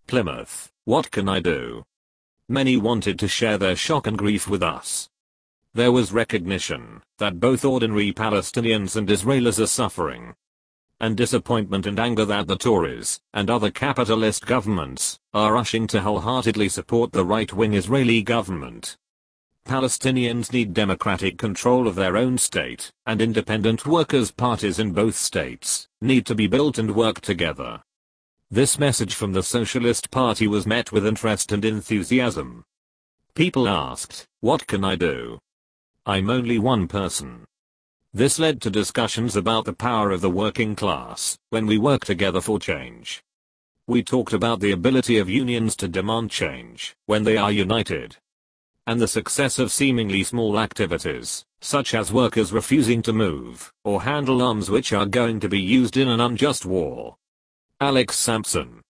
Plymouth, what can I do? Many wanted to share their shock and grief with us. There was recognition that both ordinary Palestinians and Israelis are suffering, and disappointment and anger that the Tories and other capitalist governments are rushing to wholeheartedly support the right-wing Israeli government. Palestinians need democratic control of their own state, and independent workers' parties in both states need to be built and work together. This message from the Socialist Party was met with interest and enthusiasm. People asked, "What can I do? I'm only one person." This led to discussions about the power of the working class when we work together for change. We talked about the ability of unions to demand change when they are united, and the success of seemingly small activities, such as workers refusing to move or handle arms which are going to be used in an unjust war. Alex Sampson,